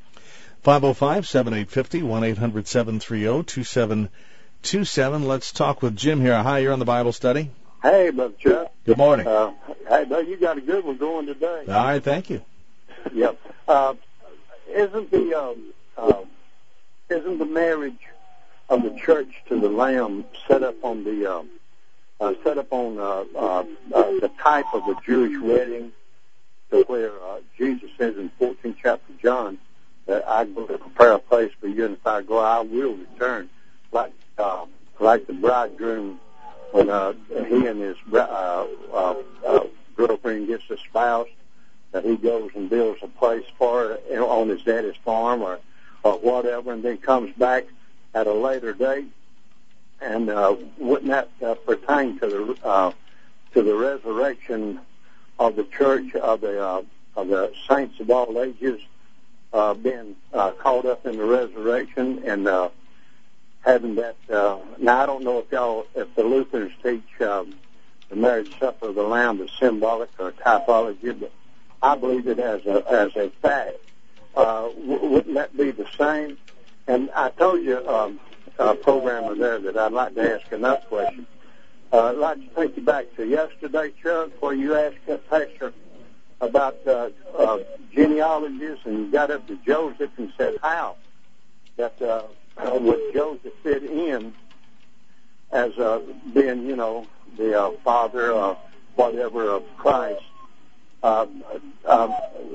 five oh five, seven eight five oh, one eight hundred, seven three oh, two seven two seven. Let's talk with Jim here. Hi, you're on the Bible study. Hey, Brother Chuck. Good morning. Uh, hey, Brother, you got a good one going today. All right, thank you. Yep. Uh, isn't the um, uh, isn't the marriage of the church to the Lamb set up on the uh, uh, set up on uh, uh, uh, the type of a Jewish wedding, to where uh, Jesus says in fourteenth chapter of John that I go to prepare a place for you, and if I go, I will return, like uh, like the bridegroom when uh, he and his uh, uh, uh, girlfriend gets espoused. that he goes and builds a place for it, you know, on his daddy's farm or, or whatever, and then comes back at a later date. And uh, wouldn't that uh, pertain to the uh, to the resurrection of the church of the uh, of the saints of all ages uh, being uh, caught up in the resurrection and uh, having that? Uh, now I don't know if y'all if the Lutherans teach um, the marriage supper of the Lamb is symbolic or typology, but I believe it as a as a fact. Uh, w- wouldn't that be the same? And I told you. Um, Uh, programmer there that I'd like to ask another question. Uh, I'd like to take you back to yesterday, Chuck, where you asked that pastor about uh, uh, genealogies, and you got up to Joseph and said how that uh, would Joseph fit in as uh, being, you know, the uh, father of whatever of Christ. Uh, uh,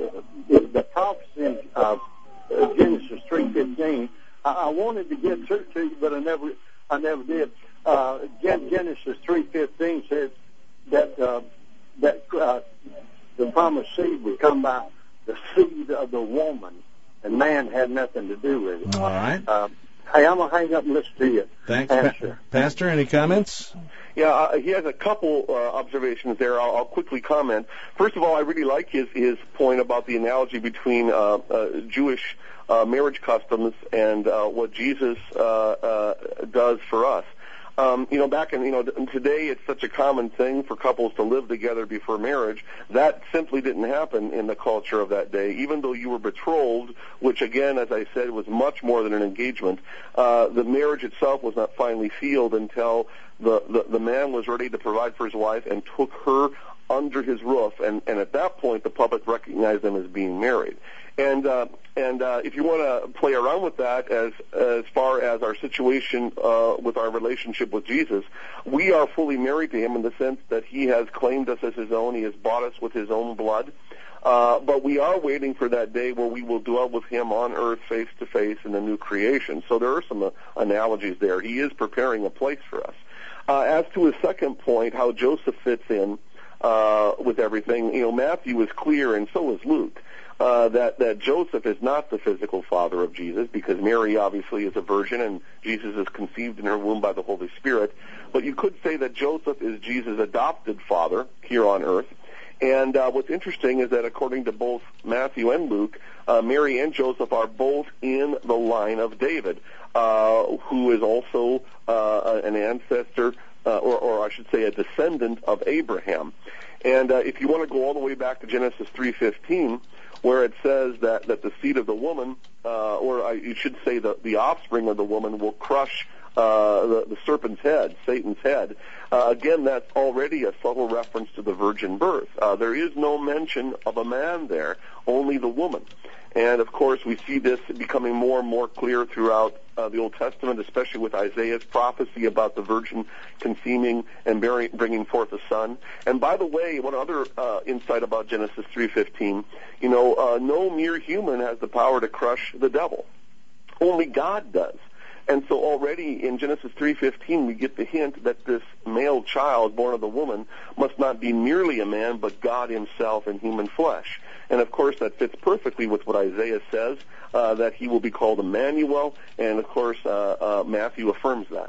the prophecy in uh, Genesis three fifteen. I wanted to get through to you, but I never, I never did. Uh, Genesis three fifteen says that uh, that uh, the promised seed would come by the seed of the woman, and man had nothing to do with it. All right. Uh, hey, I'm gonna hang up and listen to you. Thanks, answer. Pa- Pastor. Any comments? Yeah, uh, he has a couple uh, observations there. I'll, I'll quickly comment. First of all, I really like his his point about the analogy between uh, uh, Jewish uh, marriage customs and uh, what Jesus uh, uh, does for us. Um, you know, back in, you know, today it's such a common thing for couples to live together before marriage. That simply didn't happen in the culture of that day. Even though you were betrothed, which again, as I said, was much more than an engagement, uh, the marriage itself was not finally sealed until the, the, the man was ready to provide for his wife and took her under his roof. And, and at that point, the public recognized them as being married. And uh, and uh, if you want to play around with that, as as far as our situation uh, with our relationship with Jesus, we are fully married to Him in the sense that He has claimed us as His own. He has bought us with His own blood. Uh, but we are waiting for that day where we will dwell with Him on earth face to face in the new creation. So there are some uh, analogies there. He is preparing a place for us. Uh, as to his second point, how Joseph fits in uh, with everything, you know, Matthew is clear, and so is Luke. Uh, that, that Joseph is not the physical father of Jesus, because Mary obviously is a virgin and Jesus is conceived in her womb by the Holy Spirit. But you could say that Joseph is Jesus' adopted father here on earth. And uh, what's interesting is that according to both Matthew and Luke, uh, Mary and Joseph are both in the line of David, uh, who is also uh, an ancestor, uh, or, or I should say a descendant of Abraham. And uh, if you want to go all the way back to Genesis three fifteen, where it says that, that the seed of the woman, uh, or I, you should say the, the offspring of the woman, will crush uh, the, the serpent's head, Satan's head. Uh, again, that's already a subtle reference to the virgin birth. Uh, there is no mention of a man there, only the woman. And, of course, we see this becoming more and more clear throughout uh, the Old Testament, especially with Isaiah's prophecy about the virgin conceiving and bearing, bringing forth a son. And, by the way, one other uh, insight about Genesis three fifteen, you know, uh, no mere human has the power to crush the devil. Only God does. And so already in Genesis three fifteen, we get the hint that this male child born of the woman must not be merely a man, but God Himself in human flesh. And, of course, that fits perfectly with what Isaiah says, uh, that he will be called Emmanuel. And, of course, uh, uh, Matthew affirms that.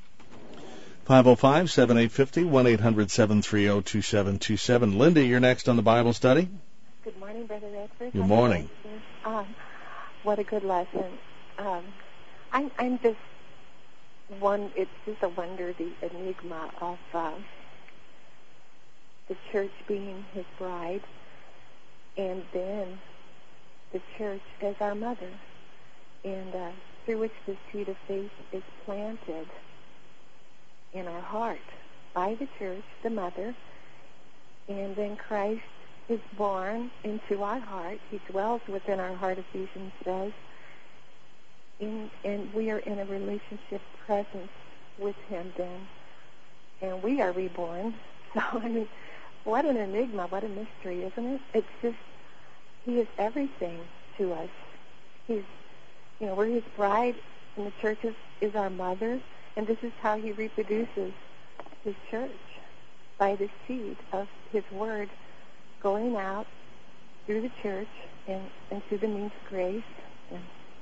five oh five, seven eight five oh, one eight hundred, seven three oh, two seven two seven. Linda, you're next on the Bible study. Good morning, Brother Redford. Good morning. Um, what a good lesson. Um, I'm, I'm just one, it's just a wonder, the enigma of uh, the church being His bride, and then the church as our mother, and uh, through which the seed of faith is planted in our heart by the church, the mother, and then Christ is born into our heart. He dwells within our heart, Ephesians says, in, and we are in a relationship presence with Him then, and we are reborn. So, I mean, what an enigma, what a mystery, isn't it? It's just, He is everything to us. He's, you know, we're His bride, and the church is, is our mother, and this is how He reproduces His church, by the seed of His word going out through the church and, and through the means of grace. And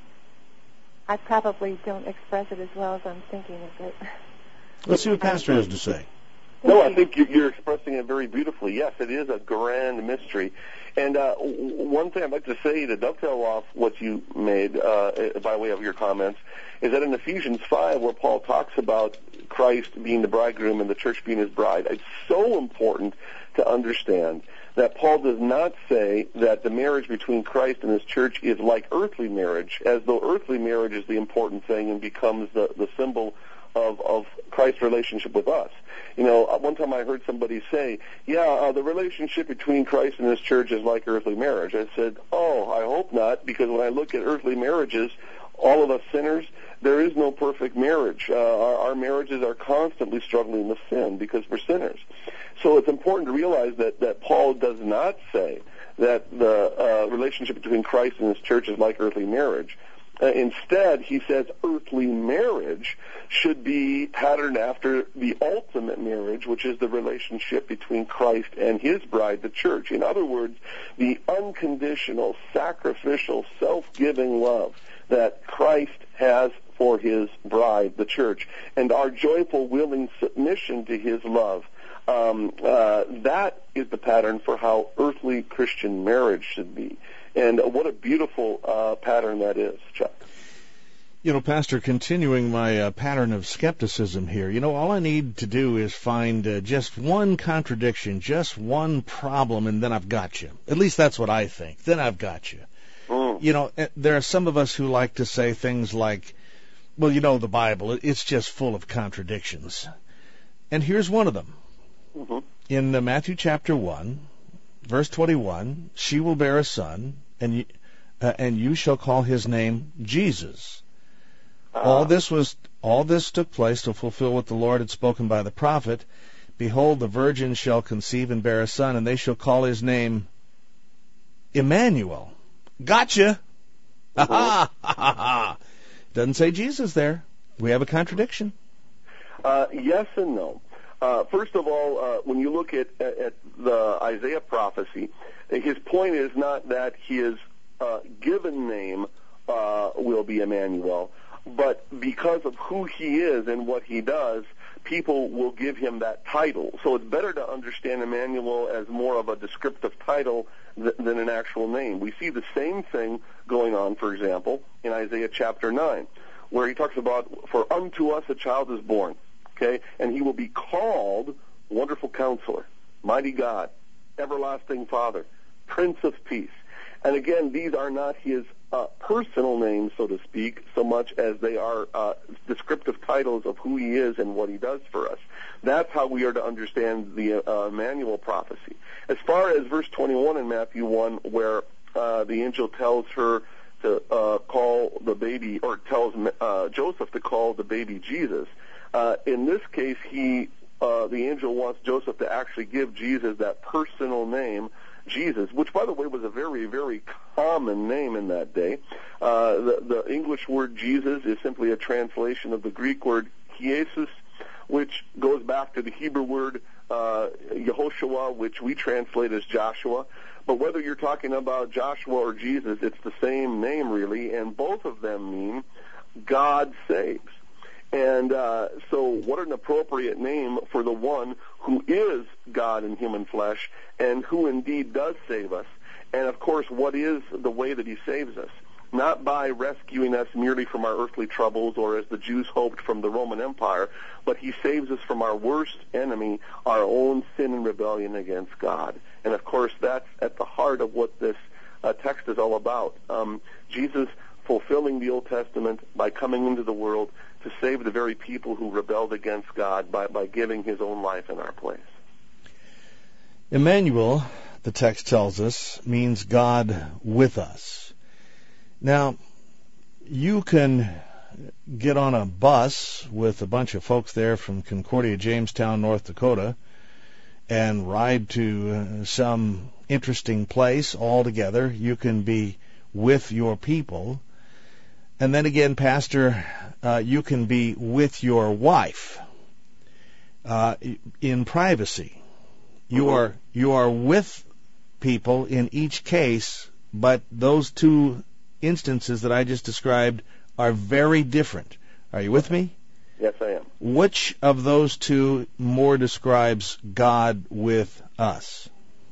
I probably don't express it as well as I'm thinking of it. Let's see what Pastor has to say. No, I think you're expressing it very beautifully. Yes, it is a grand mystery. And uh, one thing I'd like to say to dovetail off what you made uh, by way of your comments is that in Ephesians five, where Paul talks about Christ being the bridegroom and the church being his bride, it's so important to understand that Paul does not say that the marriage between Christ and his church is like earthly marriage, as though earthly marriage is the important thing and becomes the, the symbol of, of Christ's relationship with us. You know, one time I heard somebody say, yeah, uh, the relationship between Christ and his church is like earthly marriage. I said, oh, I hope not, because when I look at earthly marriages, all of us sinners, there is no perfect marriage. Uh, our, our marriages are constantly struggling with sin because we're sinners. So it's important to realize that, that Paul does not say that the uh, relationship between Christ and his church is like earthly marriage. Uh, instead, he says earthly marriage should be patterned after the ultimate marriage, which is the relationship between Christ and his bride, the church. In other words, the unconditional, sacrificial, self-giving love that Christ has for his bride, the church, and our joyful, willing submission to his love. Um, uh, that is the pattern for how earthly Christian marriage should be. And what a beautiful uh, pattern that is, Chuck. You know, Pastor, continuing my uh, pattern of skepticism here, you know, all I need to do is find uh, just one contradiction, just one problem, and then I've got you. At least that's what I think. Then I've got you. Mm. You know, there are some of us who like to say things like, well, you know, the Bible, it's just full of contradictions. And here's one of them. Mm-hmm. In uh, Matthew chapter one, verse twenty-one, she will bear a son, and you, uh, and you shall call his name Jesus. Uh. All this was all this took place to fulfill what the Lord had spoken by the prophet. Behold, the virgin shall conceive and bear a son, and they shall call his name Emmanuel. Gotcha. Ha ha ha ha. Doesn't say Jesus there. We have a contradiction. Uh, yes and no. Uh, first of all, uh, when you look at, at the Isaiah prophecy, his point is not that his uh, given name uh, will be Emmanuel, but because of who he is and what he does, people will give him that title. So it's better to understand Emmanuel as more of a descriptive title th- than an actual name. We see the same thing going on, for example, in Isaiah chapter nine, where he talks about, for unto us a child is born. Okay, and he will be called Wonderful Counselor, Mighty God, Everlasting Father, Prince of Peace. And again, these are not his uh, personal names, so to speak, so much as they are uh, descriptive titles of who he is and what he does for us. That's how we are to understand the uh, Emmanuel prophecy. As far as verse twenty-one in Matthew one, where uh, the angel tells her to uh, call the baby, or tells uh, Joseph to call the baby Jesus, Uh, in this case, he, uh, the angel wants Joseph to actually give Jesus that personal name, Jesus, which, by the way, was a very, very common name in that day. Uh, the, the English word Jesus is simply a translation of the Greek word Jesus, which goes back to the Hebrew word uh, Yehoshua, which we translate as Joshua. But whether you're talking about Joshua or Jesus, it's the same name, really, and both of them mean God saves. And uh, so what an appropriate name for the one who is God in human flesh and who indeed does save us. And, of course, what is the way that he saves us? Not by rescuing us merely from our earthly troubles or, as the Jews hoped, from the Roman Empire, but he saves us from our worst enemy, our own sin and rebellion against God. And, of course, that's at the heart of what this uh, text is all about. Um, Jesus fulfilling the Old Testament by coming into the world to save the very people who rebelled against God by, by giving his own life in our place. Emmanuel, the text tells us, means God with us. Now, you can get on a bus with a bunch of folks there from Concordia, Jamestown, North Dakota, and ride to uh, some interesting place all together. You can be with your people. And then again, Pastor, uh, you can be with your wife uh, in privacy. You are you are with people in each case, but those two instances that I just described are very different. Are you with me? Yes, I am. Which of those two more describes God with us?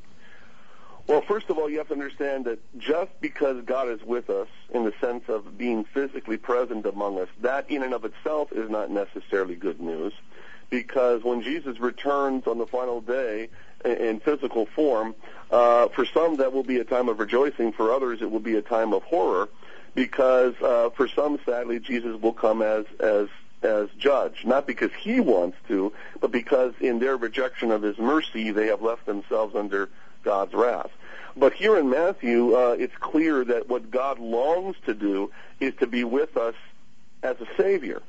Well, first of all, you have to understand that just because God is with us in the sense of being physically present among us, that in and of itself is not necessarily good news, because when Jesus returns on the final day in physical form, uh, for some that will be a time of rejoicing, for others it will be a time of horror, because uh, for some, sadly, Jesus will come as as as judge, not because he wants to, but because in their rejection of his mercy, they have left themselves under God's wrath. But here in Matthew, uh, it's clear that what God longs to do is to be with us as a Savior.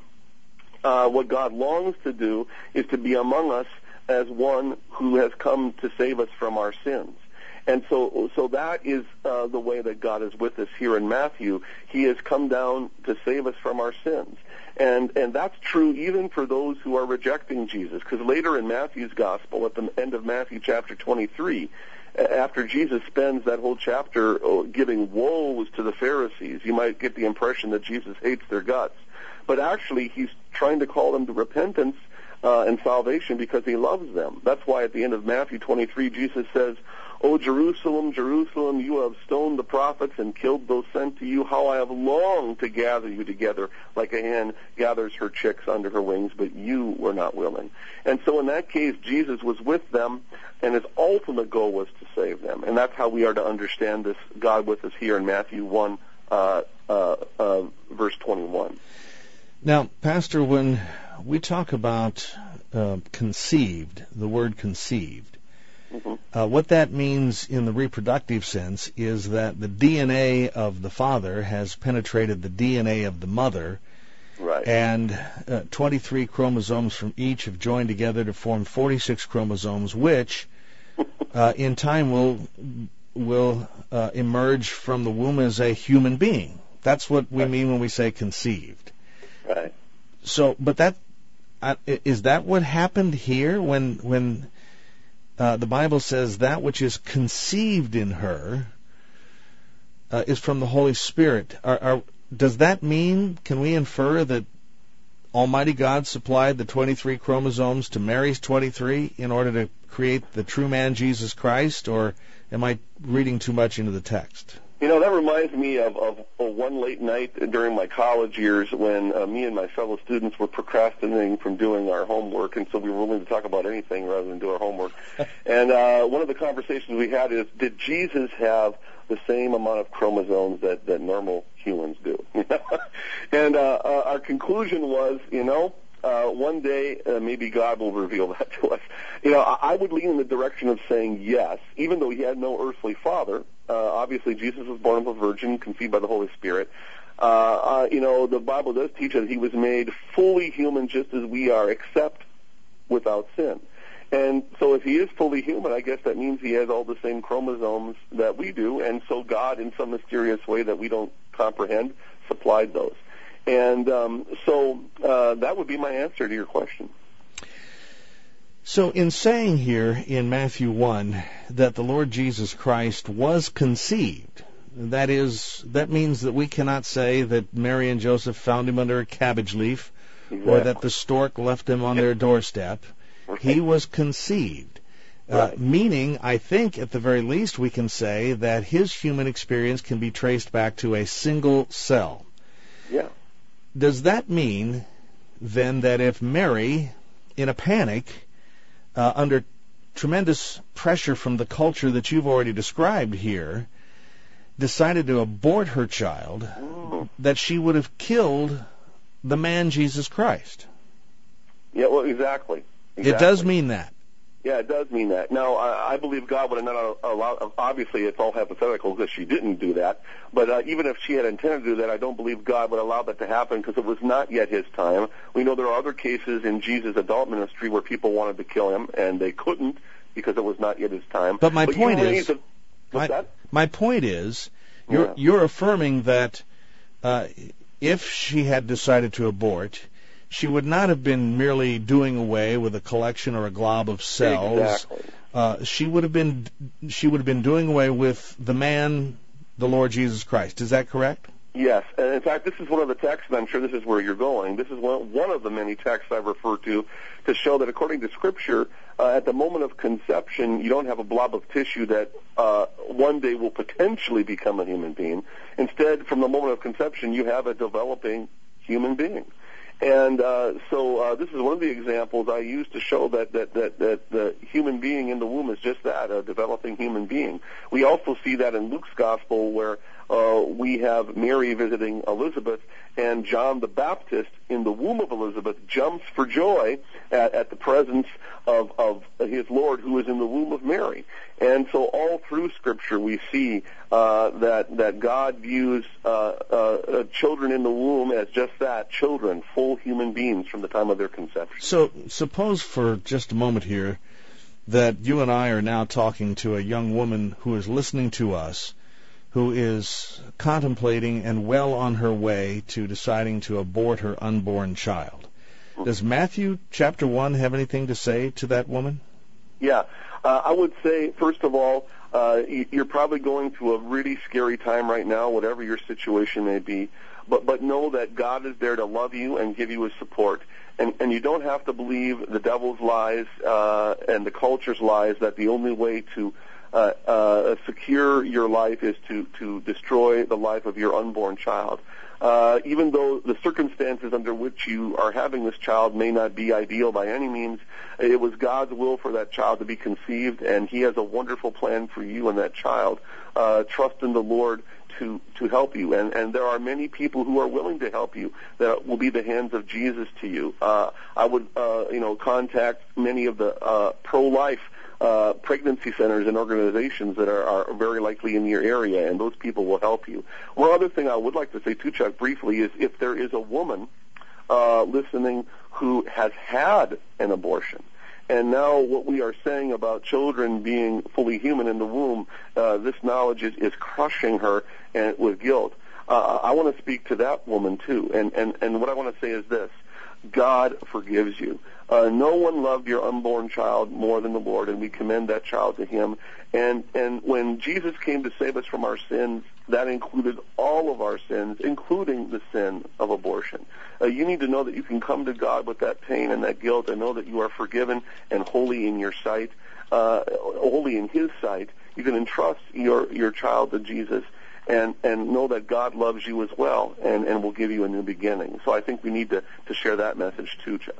Uh, what God longs to do is to be among us as one who has come to save us from our sins. And so so that is uh, the way that God is with us here in Matthew. He has come down to save us from our sins. And and that's true even for those who are rejecting Jesus, because later in Matthew's Gospel, at the end of Matthew chapter twenty-three, after Jesus spends that whole chapter giving woes to the Pharisees, you might get the impression that Jesus hates their guts. But actually, he's trying to call them to repentance uh, and salvation because he loves them. That's why at the end of Matthew twenty-three, Jesus says, "O Jerusalem, Jerusalem, you have stoned the prophets and killed those sent to you. How I have longed to gather you together like a hen gathers her chicks under her wings, but you were not willing." And so in that case, Jesus was with them, and his ultimate goal was to save them. And that's how we are to understand this God with us here in Matthew one, uh, uh, uh, verse twenty-one. Now, Pastor, when we talk about uh, conceived, the word conceived, mm-hmm. uh, what that means in the reproductive sense is that the D N A of the father has penetrated the D N A of the mother, right. and uh, twenty-three chromosomes from each have joined together to form forty-six chromosomes, which uh, in time will will uh, emerge from the womb as a human being. That's what we mean when we say conceived. Right. So, but that uh, is that what happened here when when uh, the Bible says that which is conceived in her uh, is from the Holy Spirit? Are, are, does that mean? Can we infer that Almighty God supplied the twenty-three chromosomes to Mary's twenty-three in order to create the true man Jesus Christ, or am I reading too much into the text? You know, that reminds me of, of, of one late night during my college years when uh, me and my fellow students were procrastinating from doing our homework, and so we were willing to talk about anything rather than do our homework. And uh, one of the conversations we had is, did Jesus have the same amount of chromosomes that, that normal humans do? And uh, uh, our conclusion was, you know, Uh, one day, uh, maybe God will reveal that to us. You know, I, I would lean in the direction of saying yes, even though he had no earthly father. Uh, obviously, Jesus was born of a virgin, conceived by the Holy Spirit. Uh, uh, you know, the Bible does teach us he was made fully human just as we are, except without sin. And so if he is fully human, I guess that means he has all the same chromosomes that we do, and so God, in some mysterious way that we don't comprehend, supplied those. And um, so uh, that would be my answer to your question. So in saying here in Matthew one that the Lord Jesus Christ was conceived, that is, that means that we cannot say that Mary and Joseph found him under a cabbage leaf, exactly. or that the stork left him on their doorstep. Right. He was conceived. Right. Uh, meaning, I think, at the very least, we can say that his human experience can be traced back to a single cell. Yeah. Does that mean, then, that if Mary, in a panic, uh, under tremendous pressure from the culture that you've already described here, decided to abort her child, mm. that she would have killed the man Jesus Christ? Yeah, well, exactly. exactly. It does mean that. Yeah, it does mean that. Now, I, I believe God would have not allowed, obviously it's all hypothetical because she didn't do that, but uh, even if she had intended to do that, I don't believe God would allow that to happen because it was not yet his time. We know there are other cases in Jesus' adult ministry where people wanted to kill him, and they couldn't because it was not yet his time. But my but point is, to, what's my, that? my point is, you're, yeah. you're affirming that uh, if she had decided to abort, she would not have been merely doing away with a collection or a glob of cells, exactly. uh, she would have been she would have been doing away with the man, the Lord Jesus Christ. Is that correct? Yes, and in fact, this is one of the texts, and I'm sure this is where you're going. This is one, one of the many texts I've referred to to show that according to Scripture, uh, at the moment of conception, you don't have a blob of tissue that uh, one day will potentially become a human being. Instead, from the moment of conception, you have a developing human being. And uh, so uh, this is one of the examples I use to show that, that, that, that the human being in the womb is just that, a developing human being. We also see that in Luke's Gospel where uh, we have Mary visiting Elizabeth, and John the Baptist in the womb of Elizabeth jumps for joy at, at the presence of, of his Lord who is in the womb of Mary. And so all through Scripture we see uh, that that God views uh, uh, children in the womb as just that, children, full human beings from the time of their conception. So suppose for just a moment here that you and I are now talking to a young woman who is listening to us, who is contemplating and well on her way to deciding to abort her unborn child. Does Matthew chapter one have anything to say to that woman? Yeah. Uh, I would say, first of all, uh, you're probably going through a really scary time right now, whatever your situation may be. But but know that God is there to love you and give you his support. And, and you don't have to believe the devil's lies uh, and the culture's lies that the only way to uh, uh, secure your life is to, to destroy the life of your unborn child. Uh, even though the circumstances under which you are having this child may not be ideal by any means, it was God's will for that child to be conceived, and he has a wonderful plan for you and that child. Uh, trust in the Lord to, to help you, and, and there are many people who are willing to help you that will be the hands of Jesus to you. Uh, I would, uh, you know, contact many of the uh, pro-life Uh, pregnancy centers and organizations that are, are very likely in your area, and those people will help you. One other thing I would like to say, too, Chuck, briefly, is if there is a woman uh, listening who has had an abortion, and now what we are saying about children being fully human in the womb, uh, this knowledge is, is crushing her and with guilt. Uh, I want to speak to that woman, too, and, and, and what I want to say is this. God forgives you. Uh, no one loved your unborn child more than the Lord, and we commend that child to him. And and when Jesus came to save us from our sins, that included all of our sins, including the sin of abortion. Uh, you need to know that you can come to God with that pain and that guilt and know that you are forgiven and holy in your sight, uh, holy in his sight. You can entrust your, your child to Jesus and, and know that God loves you as well and, and will give you a new beginning. So I think we need to, to share that message too, Jeff.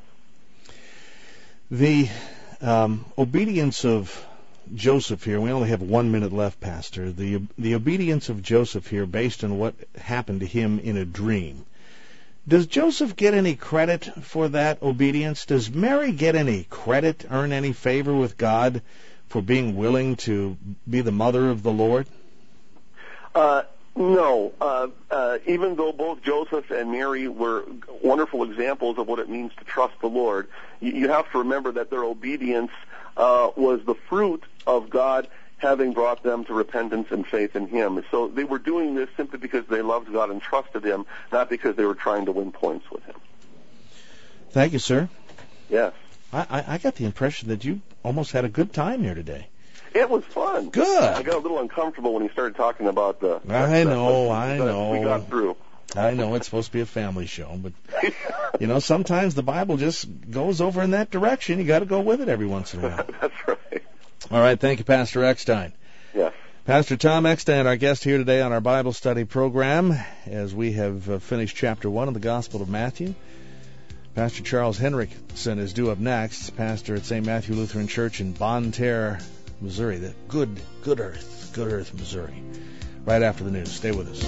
The um, obedience of Joseph here, we only have one minute left, Pastor. The, the obedience of Joseph here based on what happened to him in a dream. Does Joseph get any credit for that obedience? Does Mary get any credit, earn any favor with God for being willing to be the mother of the Lord? Uh, no. Uh, uh, even though both Joseph and Mary were wonderful examples of what it means to trust the Lord, you, you have to remember that their obedience uh, was the fruit of God having brought them to repentance and faith in him. So they were doing this simply because they loved God and trusted him, not because they were trying to win points with him. Thank you, sir. Yes. I, I, I got the impression that you almost had a good time here today. It was fun. Good. I got a little uncomfortable when he started talking about the... I the, know, the, I know. We got through. I know it's supposed to be a family show, but, you know, sometimes the Bible just goes over in that direction. You got to go with it every once in a while. That's right. All right, thank you, Pastor Eckstein. Yes. Pastor Tom Eckstein, our guest here today on our Bible study program, as we have uh, finished chapter one of the Gospel of Matthew. Pastor Charles Henriksen is due up next, pastor at Saint Matthew Lutheran Church in Bonne Terre, Missouri. The good, good earth, good earth, Missouri. Right after the news. Stay with us.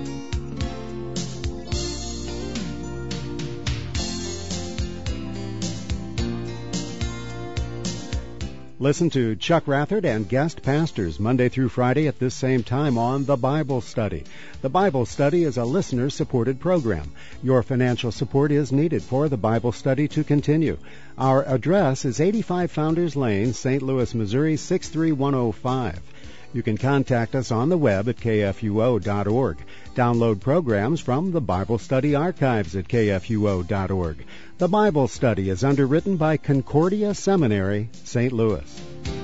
Listen to Chuck Rathert and guest pastors Monday through Friday at this same time on The Bible Study. The Bible Study is a listener-supported program. Your financial support is needed for The Bible Study to continue. Our address is eighty-five Founders Lane, Saint Louis, Missouri, six three one oh five. You can contact us on the web at k f u o dot org. Download programs from the Bible Study archives at k f u o dot org. The Bible Study is underwritten by Concordia Seminary, Saint Louis.